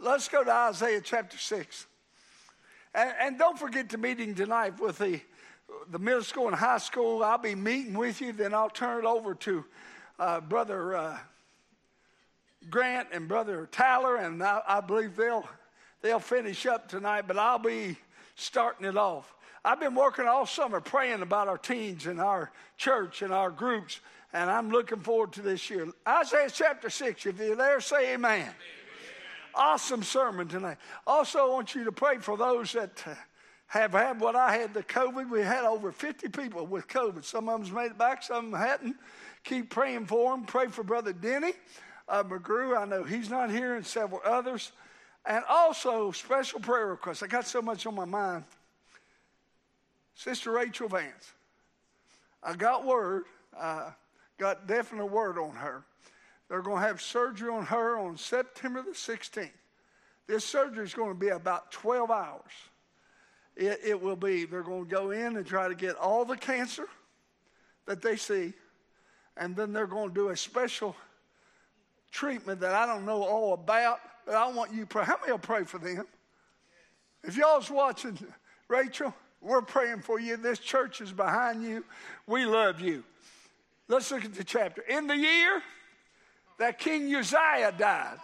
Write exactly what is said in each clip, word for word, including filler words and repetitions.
let's go to Isaiah chapter six. And, and don't forget the meeting tonight with the, the middle school and high school. I'll be meeting with you. Then I'll turn it over to uh, Brother uh, Grant and Brother Tyler. And I, I believe they'll, they'll finish up tonight. But I'll be starting it off. I've been working all summer praying about our teens and our church and our groups. And I'm looking forward to this year. Isaiah chapter six. If you're there, say amen. Amen. Awesome sermon tonight. Also, I want you to pray for those that have had what I had, the COVID. We had over fifty people with COVID. Some of them's made it back, some of them hadn't. Keep praying for them. Pray for Brother Denny uh, McGrew. I know he's not here, and several others. And also, special prayer requests. I got so much on my mind. Sister Rachel Vance. I got word, uh, got definite word on her. They're going to have surgery on her on September the sixteenth. This surgery is going to be about twelve hours. It, it will be, they're going to go in and try to get all the cancer that they see, and then they're going to do a special treatment that I don't know all about, but I want you to pray. How many will pray for them? If y'all's watching, Rachel, we're praying for you. This church is behind you. We love you. Let's look at the chapter. In the year that King Uzziah died,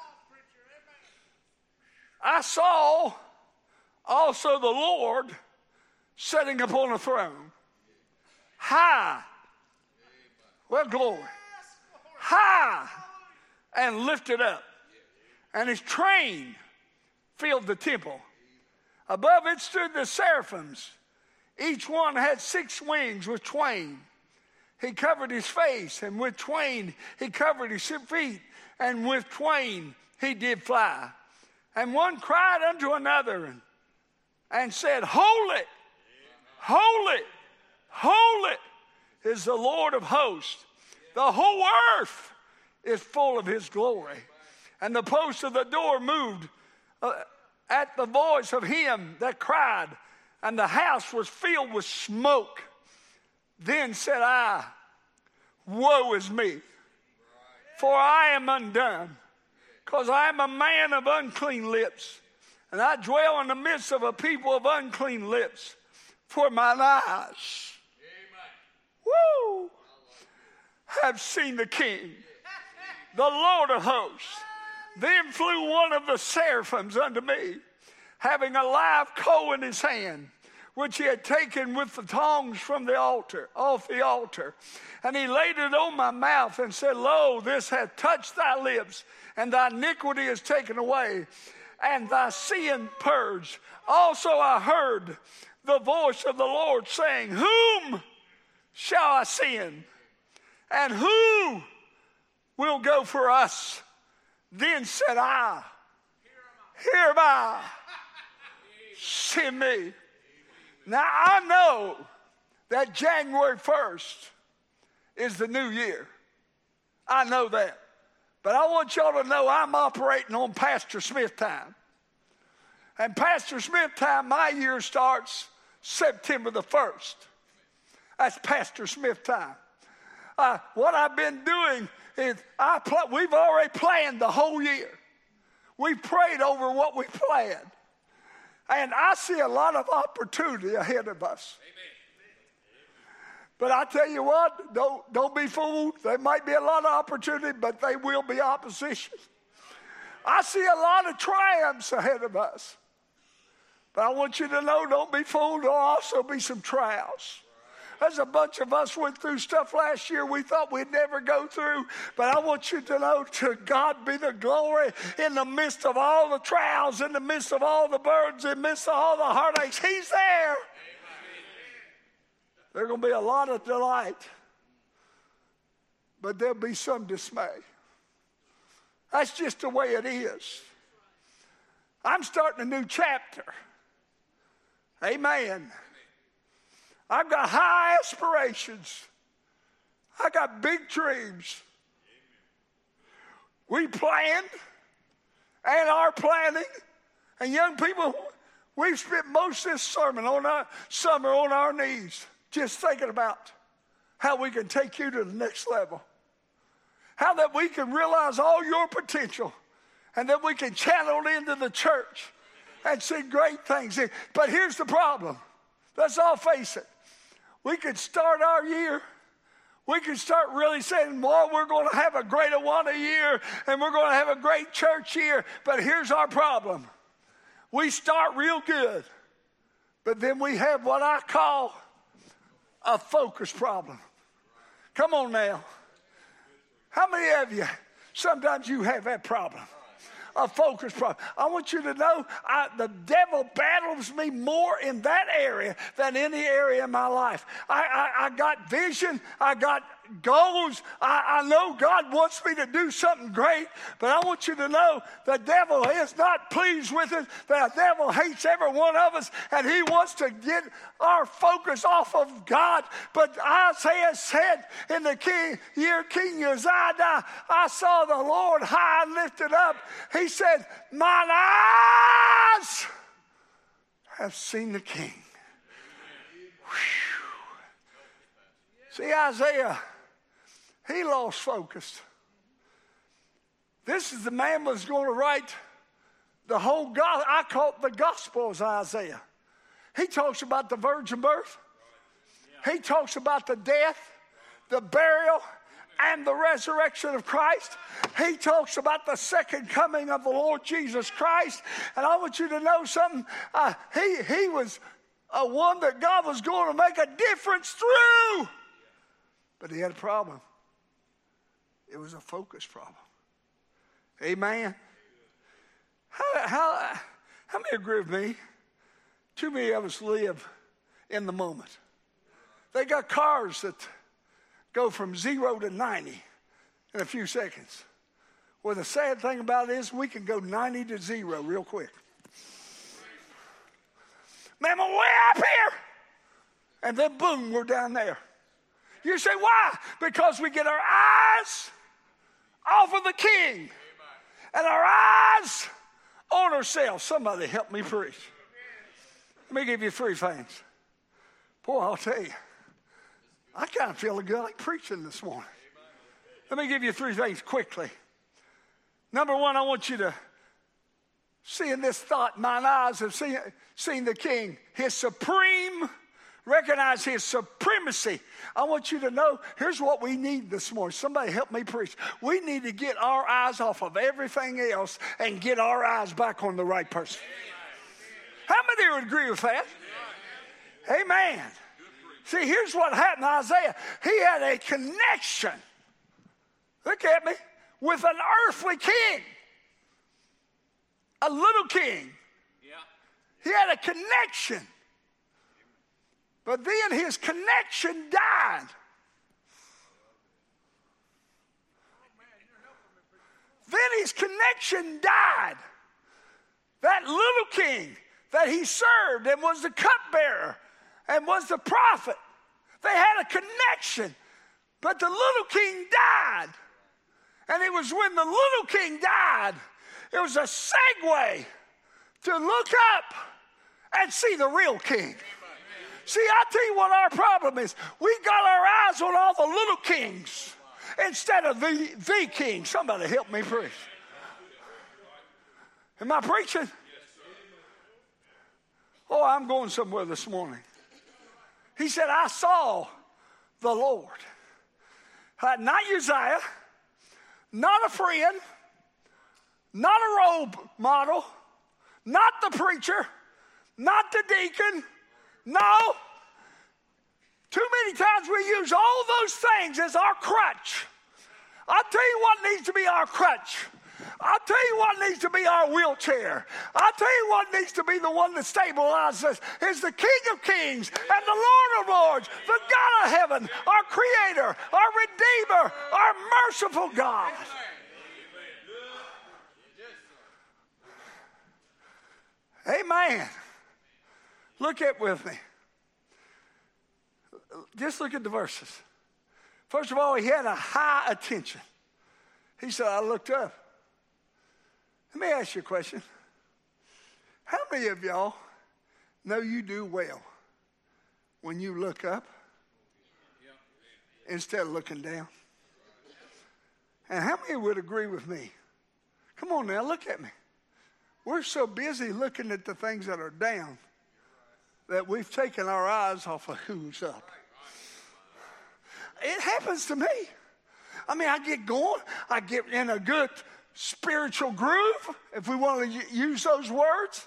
I saw also the Lord sitting upon a throne, high, well, glory, high and lifted up, and his train filled the temple. Above it stood the seraphims. Each one had six wings. With twain he covered his face, and with twain he covered his feet, and with twain he did fly. And one cried unto another and, and said, Holy, holy, holy is the Lord of hosts. The whole earth is full of his glory. And the post of the door moved uh, at the voice of him that cried, and the house was filled with smoke. Then said I, Woe is me, for I am undone, because I am a man of unclean lips, and I dwell in the midst of a people of unclean lips, for mine eyes, woo, have seen the King, the Lord of hosts. Then flew one of the seraphims unto me, having a live coal in his hand, which he had taken with the tongs from the altar, off the altar. And he laid it on my mouth and said, Lo, this hath touched thy lips, and thy iniquity is taken away, and thy sin purged. Also I heard the voice of the Lord saying, Whom shall I send? And who will go for us? Then said I, Here am I, send me. Now, I know that January first is the new year. I know that. But I want y'all to know I'm operating on Pastor Smith time. And Pastor Smith time, my year starts September the first. That's Pastor Smith time. Uh, what I've been doing is I pl- we've already planned the whole year. We've prayed over what we planned. And I see a lot of opportunity ahead of us. Amen. But I tell you what, don't, don't be fooled. There might be a lot of opportunity, but there will be opposition. I see a lot of triumphs ahead of us. But I want you to know, don't be fooled. There'll also be some trials. There's a bunch of us went through stuff last year we thought we'd never go through. But I want you to know, to God be the glory in the midst of all the trials, in the midst of all the burdens, in the midst of all the heartaches. He's there. There's going to be a lot of delight, but there'll be some dismay. That's just the way it is. I'm starting a new chapter. Amen. I've got high aspirations. I got big dreams. We planned and are planning. And young people, we've spent most of this sermon on our summer on our knees, just thinking about how we can take you to the next level. How that we can realize all your potential and then we can channel it into the church and see great things. But here's the problem. Let's all face it. We could start our year. We can start really saying, boy, we're going to have a great Awana year, and we're going to have a great church year. But here's our problem. We start real good, but then we have what I call a focus problem. Come on now. How many of you, sometimes you have that problem? A focus problem. I want you to know I, the devil battles me more in that area than any area in my life. I, I, I got vision. I got goals. I, I know God wants me to do something great, but I want you to know the devil is not pleased with it. The devil hates every one of us, and he wants to get our focus off of God. But Isaiah said in the king, year King Uzziah died, I saw the Lord high and lifted up. He said, mine eyes have seen the King. Whew. See, Isaiah, he lost focus. This is the man was going to write the whole gospel. I call it the Gospels, Isaiah. He talks about the virgin birth. He talks about the death, the burial, and the resurrection of Christ. He talks about the second coming of the Lord Jesus Christ. And I want you to know something. Uh, he, he was a one that God was going to make a difference through. But he had a problem. It was a focus problem. Amen. How, how, how many agree with me? Too many of us live in the moment. They got cars that go from zero to ninety in a few seconds. Well, the sad thing about it is we can go ninety to zero real quick. Man, we're way up here. And then boom, we're down there. You say, why? Because we get our eyes off of the King. And our eyes on ourselves. Somebody help me preach. Let me give you three things. Boy, I'll tell you. I kind of feel good like preaching this morning. Let me give you three things quickly. Number one, I want you to see in this thought, mine eyes have seen, seen the King, his supreme, recognize his supremacy. I want you to know, here's what we need this morning. Somebody help me preach. We need to get our eyes off of everything else and get our eyes back on the right person. How many would agree with that? Amen. See, here's what happened to Isaiah. He had a connection, look at me, with an earthly king. A little king. Yeah. He had a connection. But then his connection died. Then his connection died. That little king that he served and was the cupbearer and was the prophet. They had a connection. But the little king died. And it was when the little king died, it was a segue to look up and see the real king. See, I tell you what our problem is. We got our eyes on all the little kings instead of the, the king. Somebody help me preach. Am I preaching? Oh, I'm going somewhere this morning. He said, I saw the Lord. Uh, not Uzziah, not a friend, not a role model, not the preacher, not the deacon. No. Too many times we use all those things as our crutch. I'll tell you what needs to be our crutch. I'll tell you what needs to be our wheelchair. I'll tell you what needs to be the one that stabilizes us is the King of Kings and the Lord of Lords, the God of heaven, our Creator, our Redeemer, our merciful God. Amen. Look at with me. Just look at the verses. First of all, he had a high attention. He said, I looked up. Let me ask you a question. How many of y'all know you do well when you look up instead of looking down? And how many would agree with me? Come on now, look at me. We're so busy looking at the things that are down that we've taken our eyes off of who's up. It happens to me. I mean, I get going. I get in a good spiritual groove, if we want to use those words.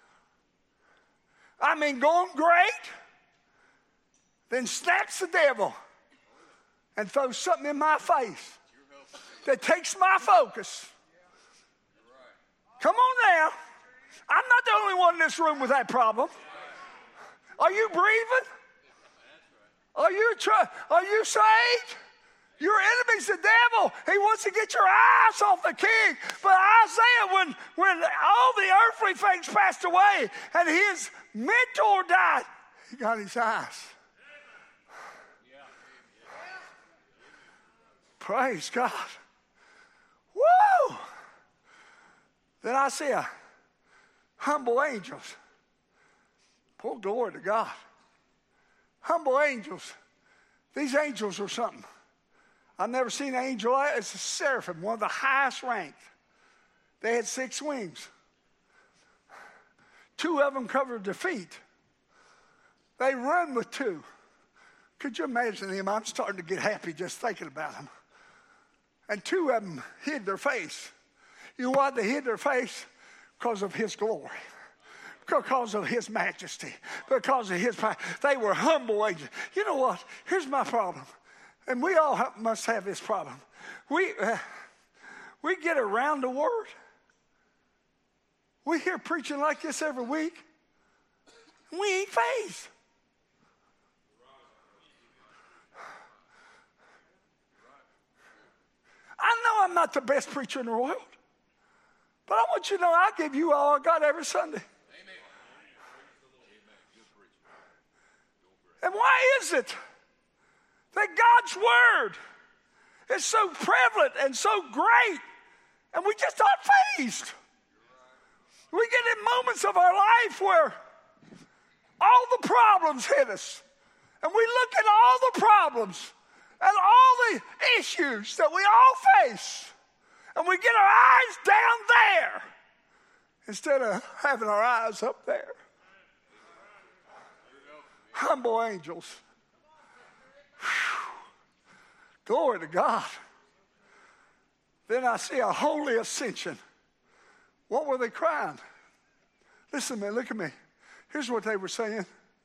I mean, going great. Then snaps the devil and throws something in my face that takes my focus. Come on now. I'm not the only one in this room with that problem. Are you breathing? Are you try- Are you saved? Your enemy's the devil. He wants to get your eyes off the king. But Isaiah, when, when all the earthly things passed away and his mentor died, he got his eyes. Praise God. Woo! Then I see a humble angels. Pour glory to God. Humble angels. These angels are something. I've never seen an angel. It's a seraphim, one of the highest ranked. They had six wings. Two of them covered their feet. They run with two. Could you imagine them? I'm starting to get happy just thinking about them. And two of them hid their face. You know why they hid their face? Because of his glory. Because of his majesty. Because of his power. They were humble angels. You know what? Here's my problem. And we all have, must have this problem. We, uh, we get around the word. We hear preaching like this every week. We ain't fazed. I know I'm not the best preacher in the world. But I want you to know I give you all I got every Sunday. And why is it that God's word is so prevalent and so great, and we just aren't fazed? We get in moments of our life where all the problems hit us, and we look at all the problems and all the issues that we all face, and we get our eyes down there instead of having our eyes up there. Humble angels. Whew. Glory to God. Then I see a holy ascension. What were they crying? Listen to me, look at me. Here's what they were saying.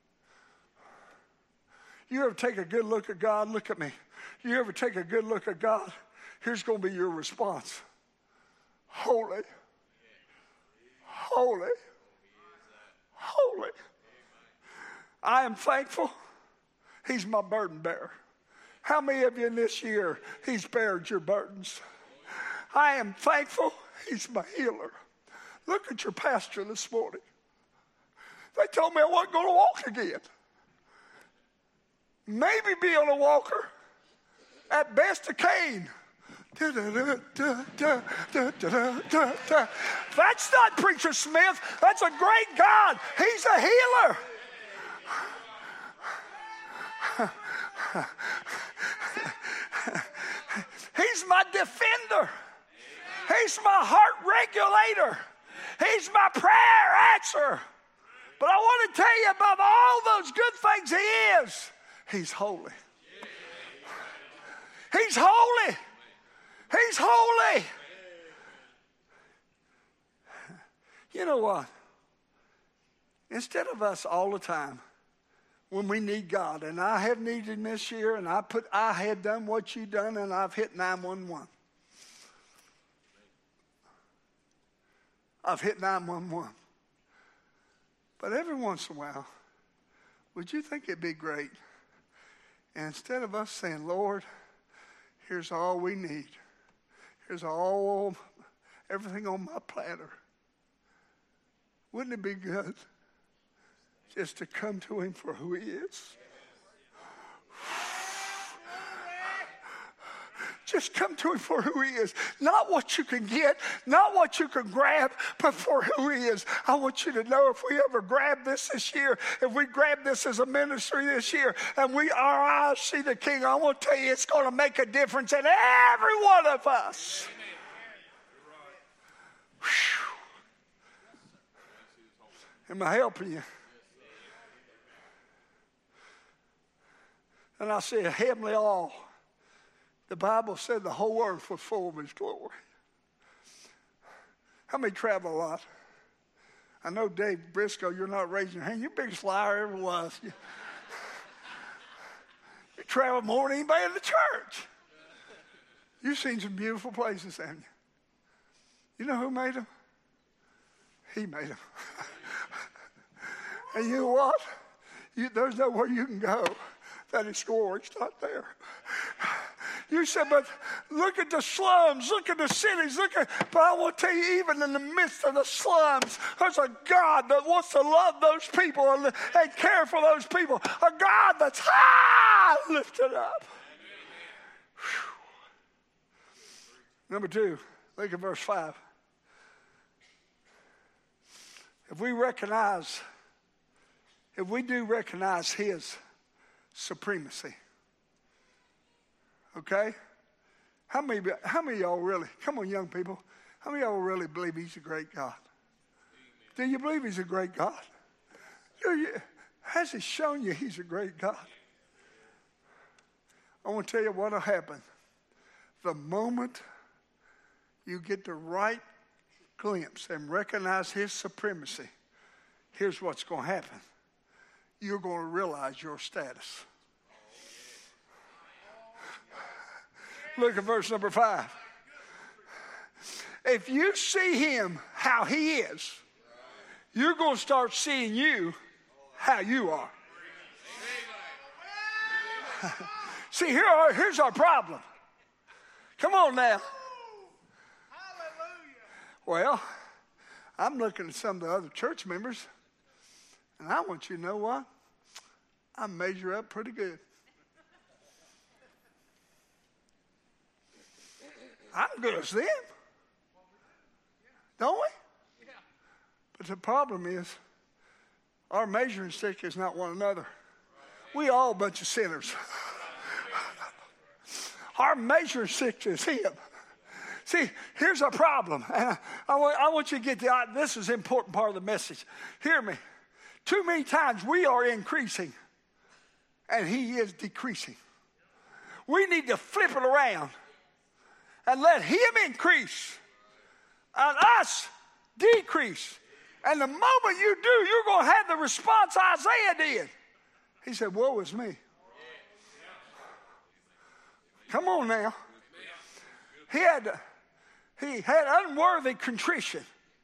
You ever take a good look at God? Look at me. You ever take a good look at God? Here's going to be your response. Holy. Holy. Holy. I am thankful he's my burden bearer. How many of you in this year, he's bared your burdens? I am thankful he's my healer. Look at your pastor this morning. They told me I wasn't going to walk again. Maybe be on a walker. At best, a cane. That's not Preacher Smith. That's a great God. He's a healer. He's my defender. He's my heart regulator. He's my prayer answer. But I want to tell you, above all those good things he is, he's holy. He's holy. He's holy. You know what? Instead of us all the time, when we need God, and I have needed him this year, and I put, I had done what you done, and I've hit nine one one. I've hit nine one one. But every once in a while, would you think it'd be great? And instead of us saying, Lord, here's all we need. Here's all, everything on my platter. Wouldn't it be good just to come to him for who he is? Just come to him for who he is. Not what you can get, not what you can grab, but for who he is. I want you to know, if we ever grab this this year, if we grab this as a ministry this year, and we our eyes see the King, I want to tell you, it's going to make a difference in every one of us. Whew. Am I helping you? And I see a heavenly awe. The Bible said the whole earth was full of his glory. How many travel a lot? I know Dave Briscoe, you're not raising your hand. You're the biggest liar ever was. You, you travel more than anybody in the church. You've seen some beautiful places, haven't you? You know who made them? He made them. And you know what? You, there's nowhere you can go that his glory's not there. You said, but look at the slums, look at the cities, look at, but I want to tell you, even in the midst of the slums, there's a God that wants to love those people and, and care for those people. A God that's high lifted up. Number two, look at verse five. If we recognize, if we do recognize his supremacy, okay? How many, how many of y'all really, come on young people, how many of y'all really believe he's a great God? Do you believe he's a great God? Do you, has he shown you he's a great God? I want to tell you what will happen. The moment you get the right glimpse and recognize his supremacy, here's what's going to happen. You're going to realize your status. Look at verse number five. If you see him how he is, you're going to start seeing you how you are. See, here are, here's our problem. Come on now. Well, I'm looking at some of the other church members, and I want you to know what? I measure up pretty good. I'm good as them. Don't we? But the problem is, our measuring stick is not one another. We all a bunch of sinners. Our measuring stick is him. See, here's our problem. And I, I, want, I want you to get the, this is an important part of the message. Hear me. Too many times we are increasing and he is decreasing. We need to flip it around and let him increase and us decrease. And the moment you do, you're going to have the response Isaiah did. He said, woe is me. Come on now. He had, he had unworthy contrition.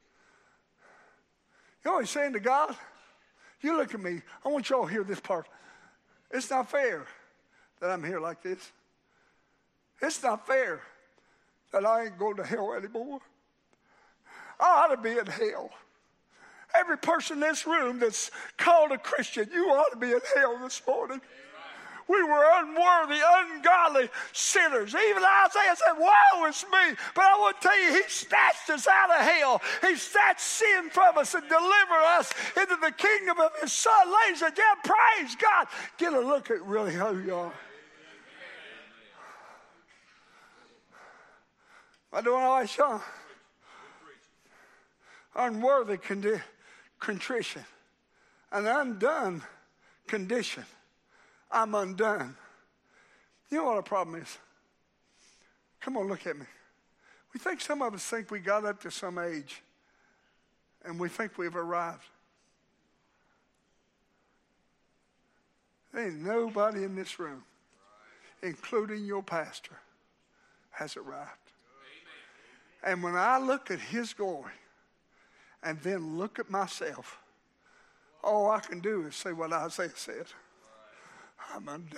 You know what he's saying to God? You look at me. I want y'all to hear this part. It's not fair that I'm here like this. It's not fair that I ain't going to hell anymore. I ought to be in hell. Every person in this room that's called a Christian, you ought to be in hell this morning. We were unworthy, ungodly sinners. Even Isaiah said, woe is me. But I want to tell you, he snatched us out of hell. He snatched sin from us and delivered us into the kingdom of his son. Ladies and gentlemen, praise God. Get a look at really who you are. I don't know, Sean. Unworthy condi- contrition. An undone condition. I'm undone. You know what our problem is? Come on, look at me. We think some of us think we got up to some age and we think we've arrived. There ain't nobody in this room, including your pastor, has arrived. And when I look at his glory and then look at myself, all I can do is say what Isaiah said. I'm undone.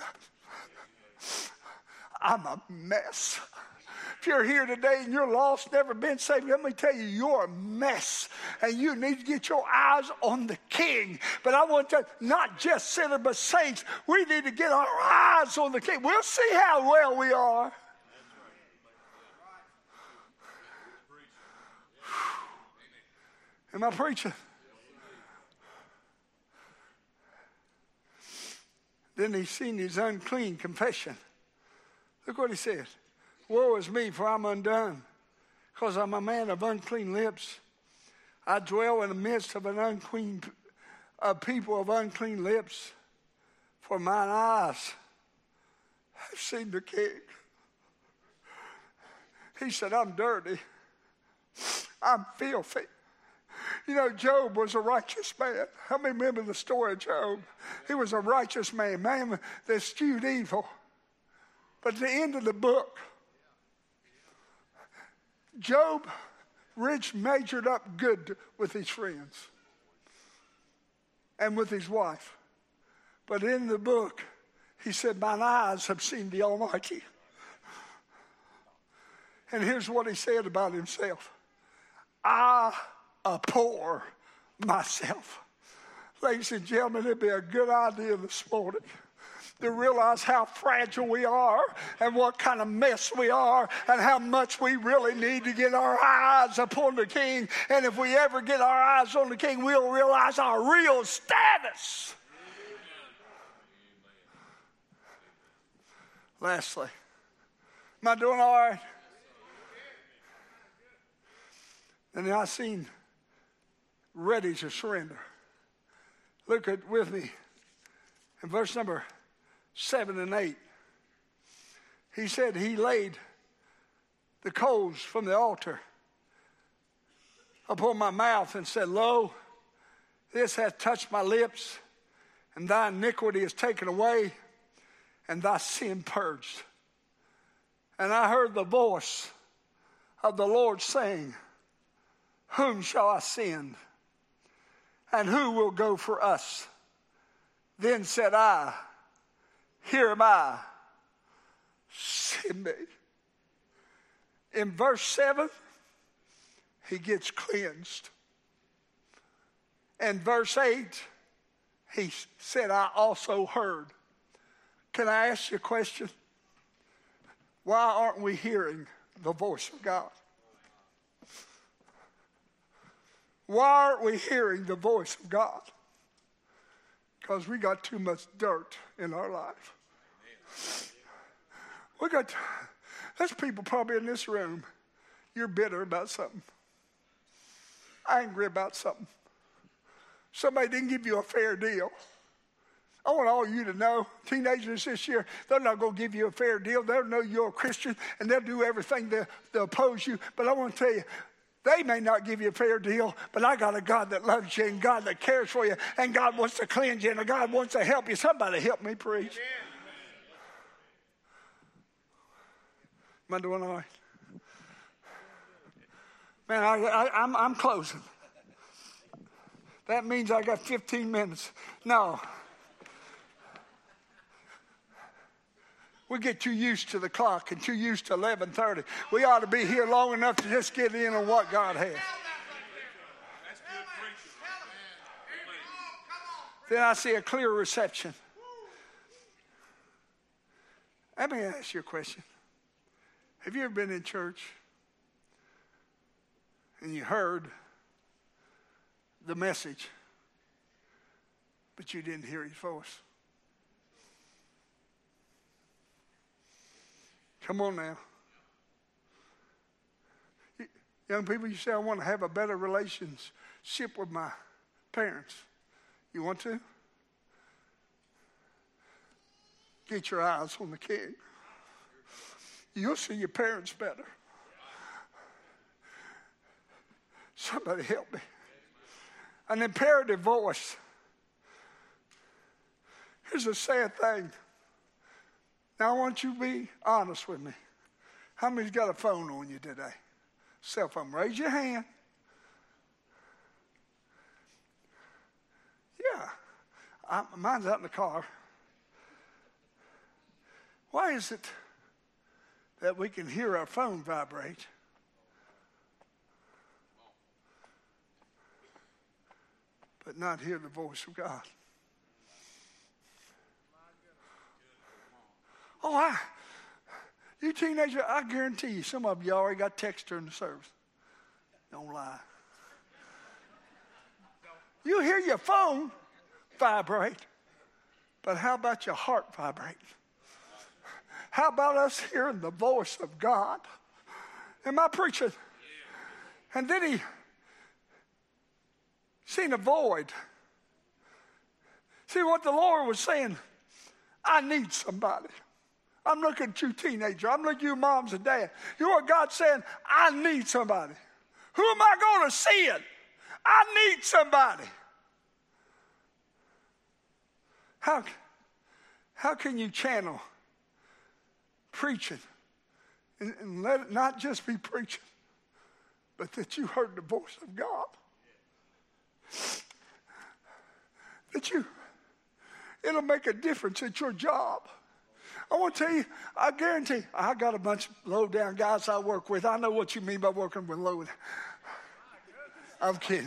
I'm a mess. If you're here today and you're lost, never been saved, let me tell you, you're a mess. And you need to get your eyes on the King. But I want to, not just sinners, but saints, we need to get our eyes on the King. We'll see how well we are. Am I preaching? Then he seen his unclean confession. Look what he said. Woe is me, for I'm undone. because I'm a man of unclean lips. I dwell in the midst of an unclean a people of unclean lips. For mine eyes have seen the King. He said, I'm dirty. I'm filthy. You know, Job was a righteous man. How many remember the story of Job? He was a righteous man, man that eschewed evil. But at the end of the book, Job rich measured up good with his friends and with his wife. But in the book, he said, mine eyes have seen the Almighty. And here's what he said about himself. I abhor myself. Ladies and gentlemen, it'd be a good idea this morning to realize how fragile we are and what kind of mess we are and how much we really need to get our eyes upon the King. And if we ever get our eyes on the King, we'll realize our real status. Lastly, am I doing all right? And then I seen ready to surrender. Look at with me in verse number seven and eight. He said he laid the coals from the altar upon my mouth and said, lo, this hath touched my lips, and thy iniquity is taken away, and thy sin purged. And I heard the voice of the Lord saying, whom shall I send? And who will go for us? Then said I, here am I, send me. In verse seven, he gets cleansed. And verse eight, he said, I also heard. Can I ask you a question? Why aren't we hearing the voice of God? Why aren't we hearing the voice of God? Because we got too much dirt in our life. We got, there's people probably in this room, you're bitter about something. Angry about something. Somebody didn't give you a fair deal. I want all you to know, teenagers this year, they're not going to give you a fair deal. They'll know you're a Christian, and they'll do everything to, to oppose you. But I want to tell you, they may not give you a fair deal, but I got a God that loves you and God that cares for you, and God wants to cleanse you, and God wants to help you. Somebody help me preach. Am I doing all right? Man, I, I, I'm, I'm closing. That means I got fifteen minutes. No. We get too used to the clock and too used to eleven thirty. We ought to be here long enough to just get in on what God has. Then I see a clear reception. Let me ask you a question. Have you ever been in church and you heard the message, but you didn't hear his voice? Come on now. Young people, you say, I want to have a better relationship with my parents. You want to? Get your eyes on the King. You'll see your parents better. Somebody help me. An imperative voice. Here's a sad thing. Now, I want you to be honest with me. How many's got a phone on you today? Cell phone. Raise your hand. Yeah. I, mine's out in the car. Why is it that we can hear our phone vibrate, but not hear the voice of God? Oh, I, you teenager, I guarantee you, some of you already got text during the service. Don't lie. You hear your phone vibrate, but how about your heart vibrate? How about us hearing the voice of God? Am I preaching? And then he seen a void. See what the Lord was saying? I need somebody. I'm looking at you teenager. I'm looking at you moms and dads. You know what God's saying? I need somebody. Who am I going to see it? I need somebody. How, how can you channel preaching and, and let it not just be preaching, but that you heard the voice of God? That you, it'll make a difference at your job. I want to tell you, I guarantee, I got a bunch of low-down guys I work with. I know what you mean by working with low. I'm kidding.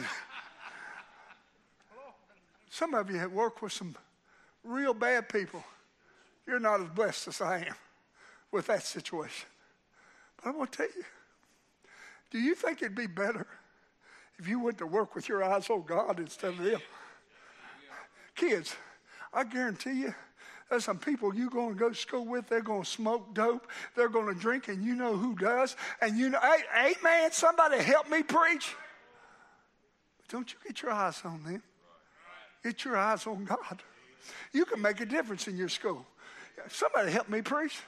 Some of you have worked with some real bad people. You're not as blessed as I am with that situation. But I want to tell you, do you think it'd be better if you went to work with your eyes on God instead of them? Kids, I guarantee you, there's some people you're going to go to school with, they're going to smoke dope, they're going to drink, and you know who does. And you know, hey, amen, somebody help me preach. But don't you get your eyes on them. Get your eyes on God. You can make a difference in your school. Somebody help me preach.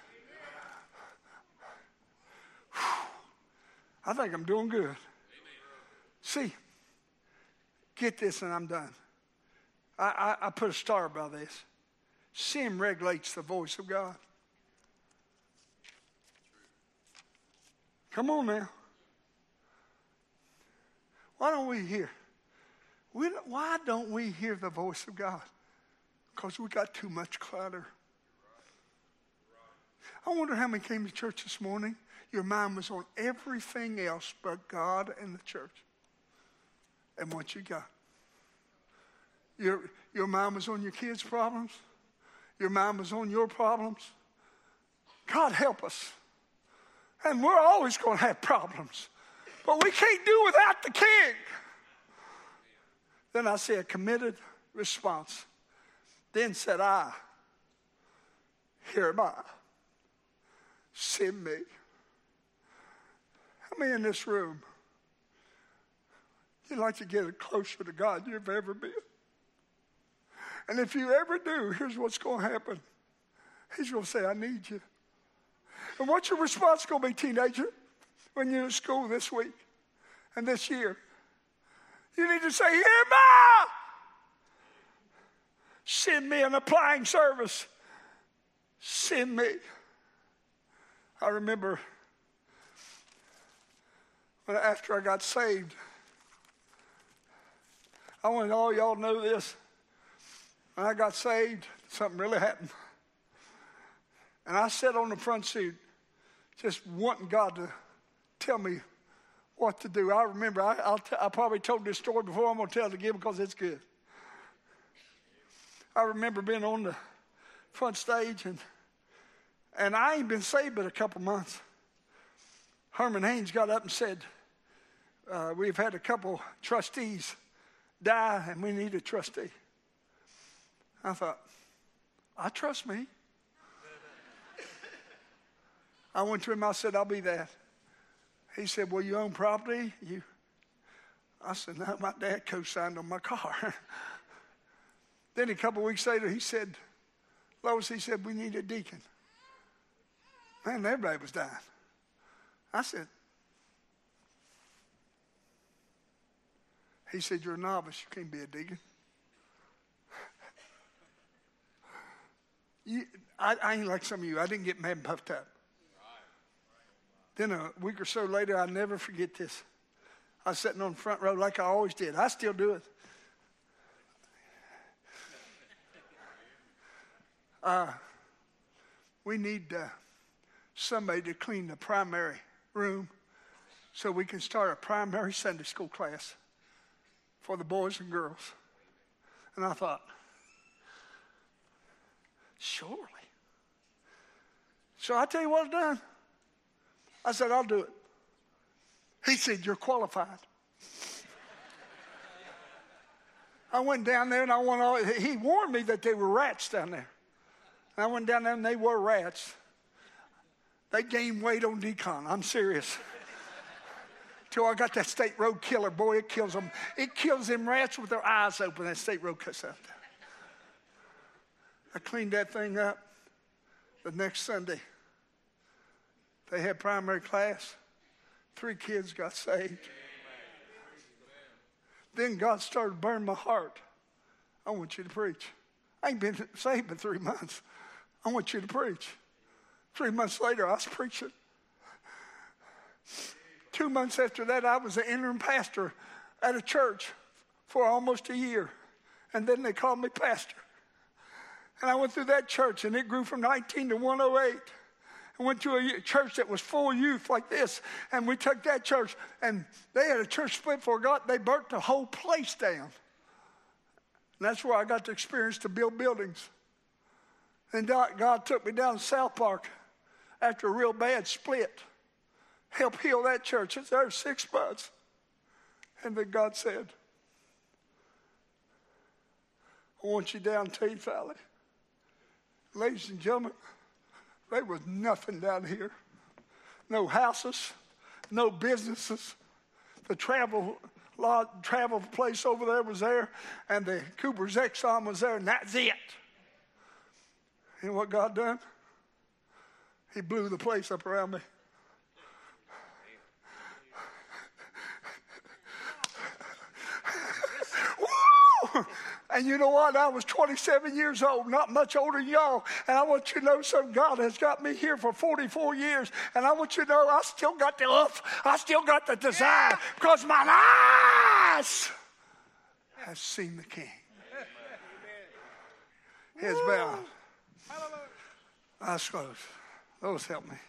I think I'm doing good. See, get this and I'm done. I, I, I put a star by this. Sin regulates the voice of God. Come on now. Why don't we hear? We don't, why don't we hear the voice of God? Because we got too much clutter. I wonder how many came to church this morning. Your mind was on everything else but God and the church. And what you got. Your, your mind was on your kids' problems. Your mind was on your problems. God help us. And we're always going to have problems. But we can't do without the King. Then I see a committed response. Then said I, here am I. Send me. How many in this room, you'd like to get closer to God than you've ever been? And if you ever do, here's what's going to happen. He's going to say, I need you. And what's your response going to be, teenager, when you're in school this week and this year? You need to say, here am I. Send me an applying service. Send me. I remember when after I got saved, I want all y'all to know this. When I got saved, something really happened. And I sat on the front seat just wanting God to tell me what to do. I remember, I, I'll t- I probably told this story before. I'm going to tell it again because it's good. I remember being on the front stage, and and I ain't been saved but a couple months. Herman Haynes got up and said, uh, we've had a couple trustees die, and we need a trustee. I thought, I trust me. I went to him, I said, I'll be that. He said, well, you own property? You? I said, no, my dad co-signed on my car. Then a couple of weeks later, he said, Lois, he said, we need a deacon. Man, everybody was dying. I said, he said, you're a novice, you can't be a deacon. You, I, I ain't like some of you. I didn't get mad and puffed up. Then a week or so later, I'll never forget this. I was sitting on the front row like I always did. I still do it. Uh, we need uh, somebody to clean the primary room so we can start a primary Sunday school class for the boys and girls. And I thought, surely. So I tell you what I've done. I said, I'll do it. He said, you're qualified. I went down there and I went all, he warned me that there were rats down there. And I went down there and they were rats. They gained weight on decon. I'm serious. Till I got that state road killer. Boy, it kills them. It kills them rats with their eyes open. That state road cuts out there. I cleaned that thing up. The next Sunday, they had primary class. Three kids got saved. Then God started to burn my heart. I want you to preach. I ain't been saved but three months. I want you to preach. Three months later, I was preaching. Two months after that, I was the interim pastor at a church for almost a year. And then they called me pastor. And I went through that church, and it grew from nineteen to one oh eight. I went to a church that was full youth like this, and we took that church, and they had a church split for God. They burnt the whole place down. And that's where I got the experience to build buildings. And God took me down to South Park after a real bad split. Help heal that church. It's there six months. And then God said, I want you down Teague Valley. Ladies and gentlemen, there was nothing down here. No houses, no businesses. The travel lot, travel place over there was there, and the Cooper's Exxon was there, and that's it. And what God done? He blew the place up around me. Woo! And you know what? I was twenty-seven years old, not much older than y'all. And I want you to know something. God has got me here for forty-four years. And I want you to know I still got the love. I still got the desire. Because my eyes have seen the King. Heads bowed. Eyes closed. Those help me.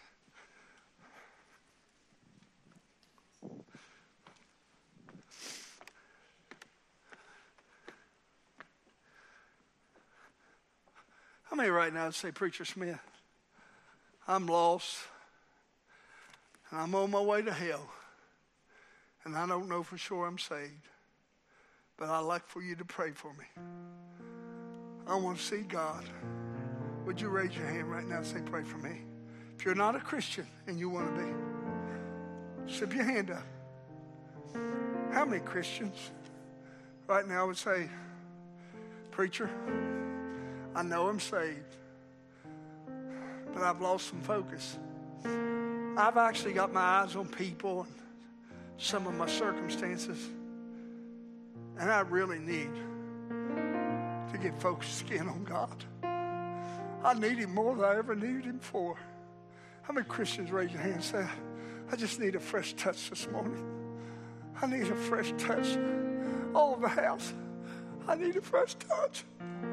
How many right now would say, Preacher Smith, I'm lost, and I'm on my way to hell, and I don't know for sure I'm saved, but I'd like for you to pray for me. I want to see God. Would you raise your hand right now and say, pray for me? If you're not a Christian and you want to be, slip your hand up. How many Christians right now would say, Preacher, I know I'm saved, but I've lost some focus. I've actually got my eyes on people and some of my circumstances, and I really need to get focused again on God. I need Him more than I ever needed Him for. How many Christians raise your hand and say, I just need a fresh touch this morning. I need a fresh touch. All over the house, I need a fresh touch.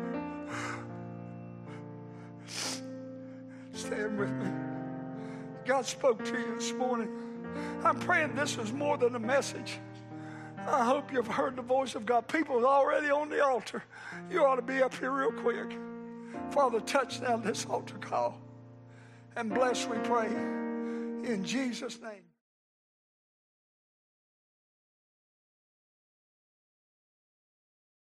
Stand with me. God spoke to you this morning. I'm praying this is more than a message. I hope you've heard the voice of God. People are already on the altar. You ought to be up here real quick. Father, touch down this altar call. And bless, we pray, in Jesus' name.